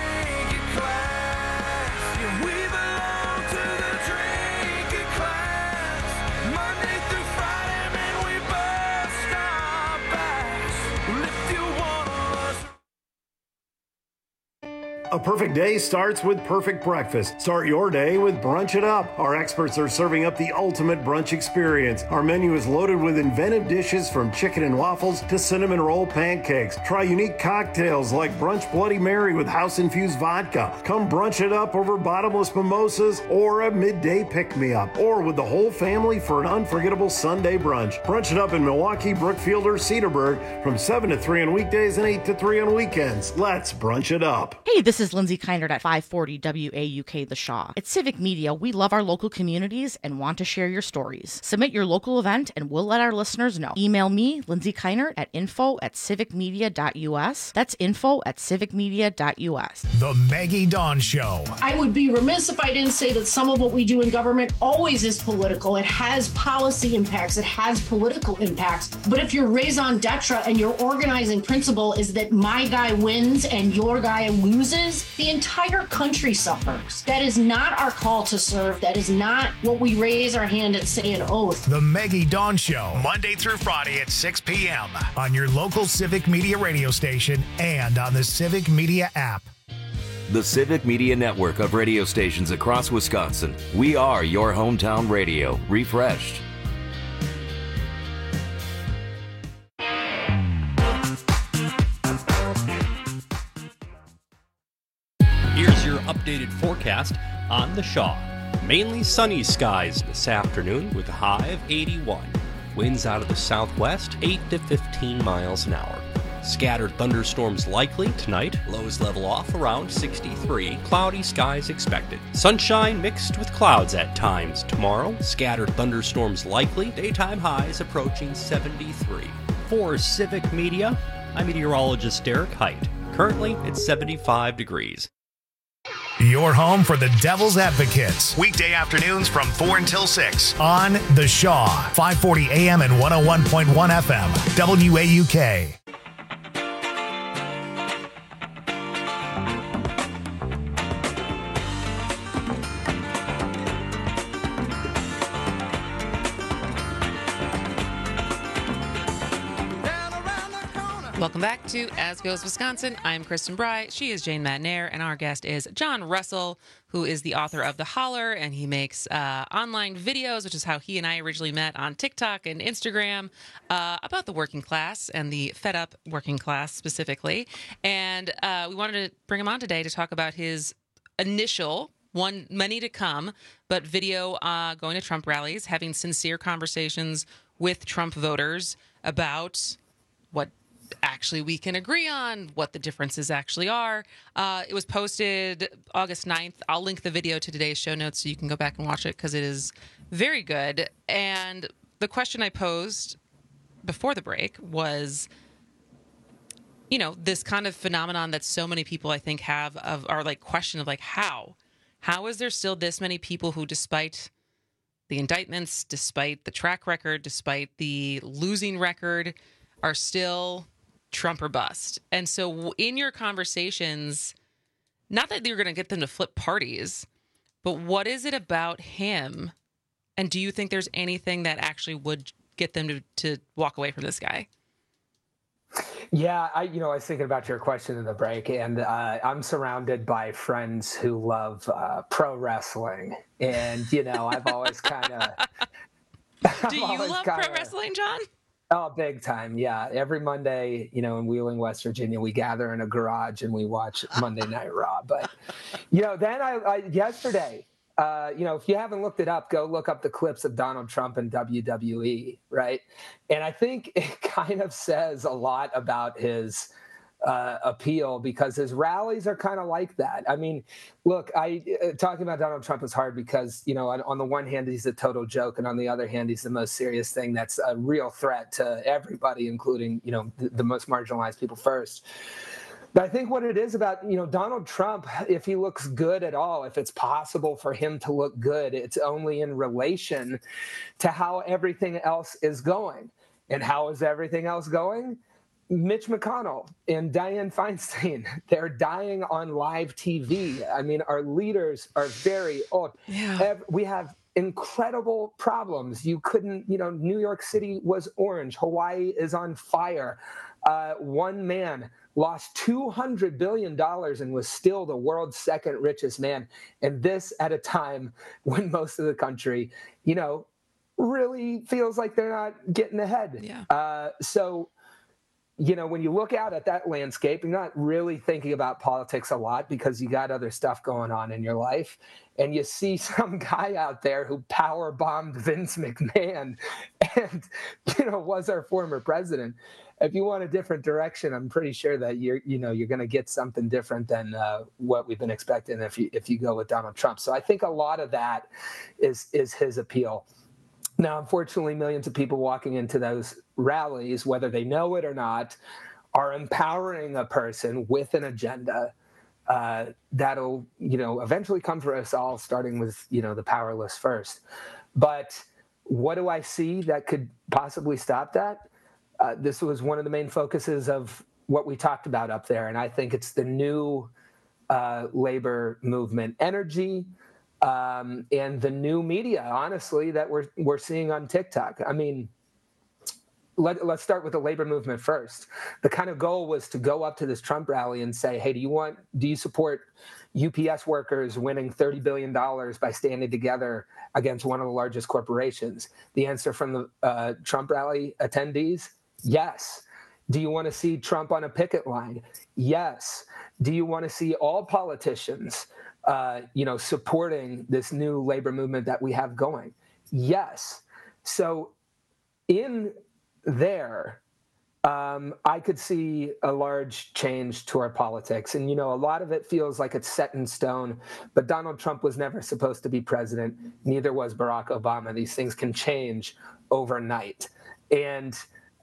A perfect day starts with perfect breakfast. Start your day with Brunch It Up. Our experts are serving up the ultimate brunch experience. Our menu is loaded with inventive dishes from chicken and waffles to cinnamon roll pancakes. Try unique cocktails like Brunch Bloody Mary with house-infused vodka. Come brunch it up over bottomless mimosas or a midday pick-me-up. Or with the whole family for an unforgettable Sunday brunch. Brunch It Up in Milwaukee, Brookfield, or Cedarburg from 7 to 3 on weekdays and 8 to 3 on weekends. Let's brunch it up.
Hey, this is is Lindsay Keinert at 540 WAUK The Shaw. At Civic Media, we love our local communities and want to share your stories. Submit your local event and we'll let our listeners know. Email me, Lindsay Keinert, at info@civicmedia.us. That's info@civicmedia.us.
The Maggie Dawn Show.
I would be remiss if I didn't say that some of what we do in government always is political. It has policy impacts. It has political impacts. But if your raison d'etre and your organizing principle is that my guy wins and your guy loses, the entire country suffers. That is not our call to serve. That is not what we raise our hand and say an oath.
The Maggie Dawn Show, Monday through Friday at 6 p.m. on your local Civic Media radio station and on the Civic Media app.
The Civic Media Network of radio stations across Wisconsin. We are your hometown radio, refreshed.
Here's your updated forecast on the Shaw. Mainly sunny skies this afternoon with a high of 81. Winds out of the southwest, 8 to 15 miles an hour. Scattered thunderstorms likely tonight. Lows level off around 63. Cloudy skies expected. Sunshine mixed with clouds at times tomorrow. Scattered thunderstorms likely. Daytime highs approaching 73. For Civic Media, I'm meteorologist Derek Height. Currently, it's 75 degrees.
Your home for the Devil's Advocates. Weekday afternoons from 4 until 6 on The Shaw, 540 AM and 101.1 FM, WAUK.
Welcome back to As Goes Wisconsin. I'm Kristen Bry. She is Jane Matnair, and our guest is John Russell, who is the author of The Holler, and he makes online videos, which is how he and I originally met on TikTok and Instagram, about the working class and the fed up working class specifically. And we wanted to bring him on today to talk about his initial many to come, but video going to Trump rallies, having sincere conversations with Trump voters about what actually we can agree on, what the differences actually are. It was posted August 9th. I'll link the video to today's show notes so you can go back and watch it because it is very good. And the question I posed before the break was, you know, this kind of phenomenon that so many people I think have are like question of like how is there still this many people who, despite the indictments, despite the track record, despite the losing record, are still Trump or bust? And so in your conversations, not that you're going to get them to flip parties, but what is it about him? And do you think there's anything that actually would get them to walk away from this guy?
Yeah, I was thinking about your question in the break, and I'm surrounded by friends who love pro wrestling. And, I've always kind of...
Do you love pro wrestling, John?
Oh, big time. Yeah. Every Monday, in Wheeling, West Virginia, we gather in a garage and we watch Monday Night Raw. But, then yesterday, if you haven't looked it up, go look up the clips of Donald Trump and WWE. Right. And I think it kind of says a lot about his appeal, because his rallies are kind of like that. I mean, look, talking about Donald Trump is hard because, on the one hand, he's a total joke. And on the other hand, he's the most serious thing that's a real threat to everybody, including, the most marginalized people first. But I think what it is about, Donald Trump, if he looks good at all, if it's possible for him to look good, it's only in relation to how everything else is going. And how is everything else going? Mitch McConnell and Dianne Feinstein, they're dying on live TV. I mean, our leaders are very old. Yeah. We have incredible problems. You couldn't, New York City was orange. Hawaii is on fire. One man lost $200 billion and was still the world's second richest man. And this at a time when most of the country, really feels like they're not getting ahead. Yeah. So, when you look out at that landscape, you're not really thinking about politics a lot because you got other stuff going on in your life. And you see some guy out there who power bombed Vince McMahon and, was our former president. if you want a different direction, I'm pretty sure that you're going to get something different than what we've been expecting if you go with Donald Trump. So I think a lot of that is his appeal. Now, unfortunately, millions of people walking into those rallies, whether they know it or not, are empowering a person with an agenda that'll, eventually come for us all, starting with, the powerless first. But what do I see that could possibly stop that? This was one of the main focuses of what we talked about up there, and I think it's the new labor movement energy and the new media, honestly, that we're seeing on TikTok. I mean, let's start with the labor movement first. The kind of goal was to go up to this Trump rally and say, hey, do you support UPS workers winning $30 billion by standing together against one of the largest corporations? The answer from the Trump rally attendees, yes. Do you want to see Trump on a picket line? Yes. Do you want to see all politicians, supporting this new labor movement that we have going? Yes. So in there, I could see a large change to our politics. And, a lot of it feels like it's set in stone, but Donald Trump was never supposed to be president. Neither was Barack Obama. These things can change overnight. And,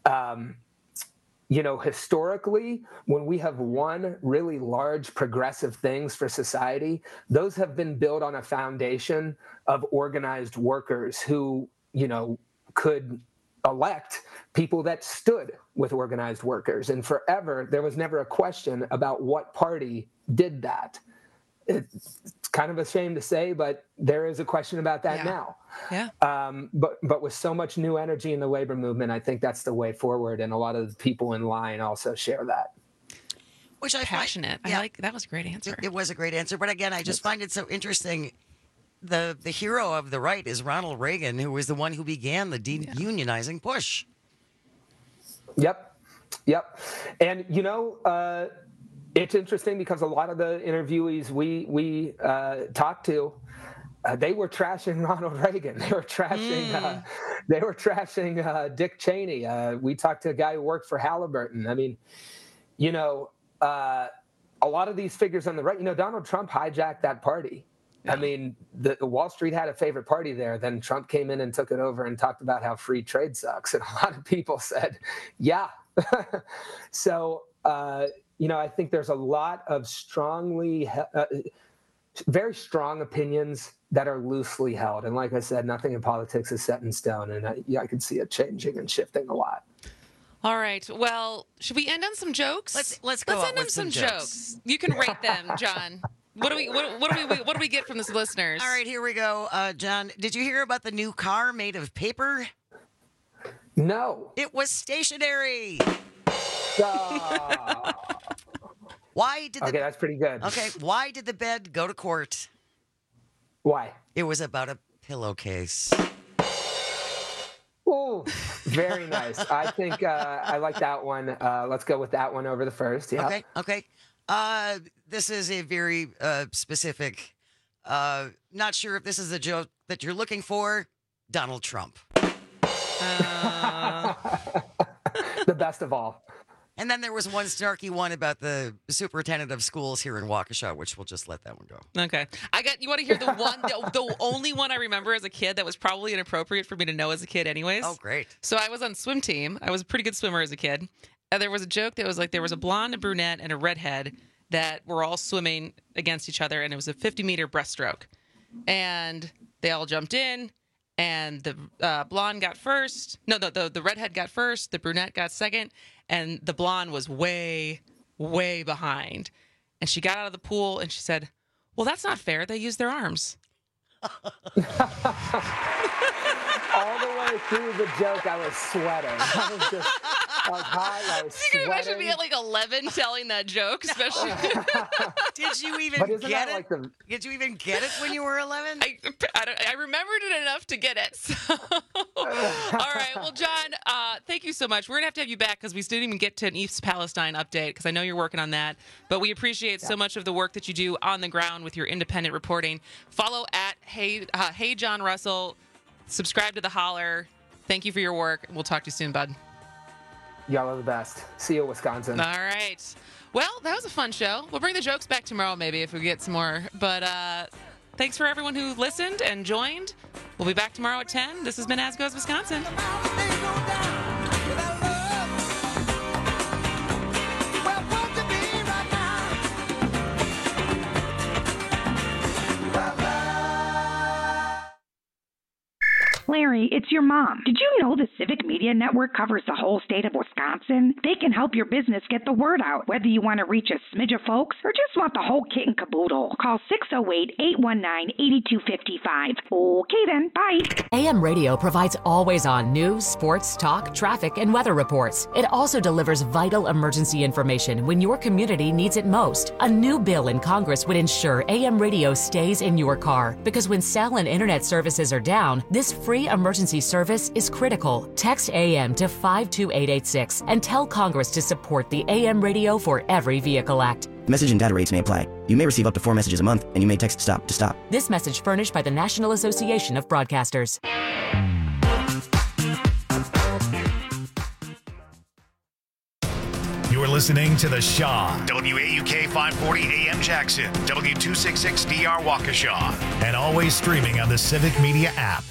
historically, when we have won really large progressive things for society, those have been built on a foundation of organized workers who, could elect people that stood with organized workers. And forever, there was never a question about what party did that. It's kind of a shame to say, but there is a question about that now.
Yeah.
But with so much new energy in the labor movement, I think that's the way forward. And a lot of the people in line also share that.
Which I
passionate.
Find,
I like that was a great answer.
It was a great answer. But again, I just find it so interesting. The hero of the right is Ronald Reagan, who was the one who began the deunionizing push.
Yep. And, it's interesting because a lot of the interviewees we talked to, they were trashing Ronald Reagan. They were trashing Dick Cheney. We talked to a guy who worked for Halliburton. I mean, a lot of these figures on the right, Donald Trump hijacked that party. Yeah. I mean, the Wall Street had a favorite party there. Then Trump came in and took it over and talked about how free trade sucks. And a lot of people said, yeah. So, I think there's a lot of very strong opinions that are loosely held. And like I said, nothing in politics is set in stone. And I can see it changing and shifting a lot.
All right. Well, should we end on some jokes?
Let's go
end on some jokes. You can rate them, John. What do we get from the listeners?
All right, here we go. John, did you hear about the new car made of paper?
No.
It was stationary. Okay,
that's pretty good.
Okay, why did the bed go to court?
Why?
It was about a pillowcase.
Oh, very nice. I think I like that one. Let's go with that one over the first. Yeah.
Okay. This is a very specific, not sure if this is the joke that you're looking for, Donald Trump.
The best of all.
And then there was one snarky one about the superintendent of schools here in Waukesha, which we'll just let that one go.
Okay. You want to hear the one, the only one I remember as a kid that was probably inappropriate for me to know as a kid anyways?
Oh, great.
So I was on swim team. I was a pretty good swimmer as a kid. And there was a joke that was like there was a blonde, a brunette, and a redhead that were all swimming against each other, and it was a 50-meter breaststroke. And they all jumped in, and the blonde got first. No, the redhead got first, the brunette got second, and the blonde was way, way behind. And she got out of the pool, and she said, well, that's not fair. They use their arms.
All the way through the joke, I was sweating. I was high, I was
sweating. You can imagine me at like 11 telling that joke, especially.
Did you even get it? Did you even get it when you were 11?
I remembered it enough to get it. So. All right. Well, John, thank you so much. We're going to have you back because we didn't even get to an East Palestine update because I know you're working on that. But we appreciate so much of the work that you do on the ground with your independent reporting. Follow at Hey John Russell. Subscribe to The Holler. Thank you for your work. We'll talk to you soon, bud.
Y'all are the best. See you, Wisconsin.
All right. Well, that was a fun show. We'll bring the jokes back tomorrow maybe if we get some more. But thanks for everyone who listened and joined. We'll be back tomorrow at 10. This has been As Goes Wisconsin.
Larry, it's your mom. Did you know the Civic Media Network covers the whole state of Wisconsin? They can help your business get the word out, whether you want to reach a smidge of folks or just want the whole kit and caboodle. Call 608-819-8255. Okay then, bye.
AM radio provides always-on news, sports, talk, traffic, and weather reports. It also delivers vital emergency information when your community needs it most. A new bill in Congress would ensure AM radio stays in your car, because when cell and internet services are down, this free emergency service is critical. Text AM to 52886 and tell Congress to support the AM Radio for Every Vehicle Act.
Message and data rates may apply. You may receive up to 4 messages a month, and you may text STOP to stop.
This message furnished by the National Association of Broadcasters.
You're listening to The Shaw, WAUK 540 AM Jackson, W266DR Waukesha, and always streaming on the Civic Media app.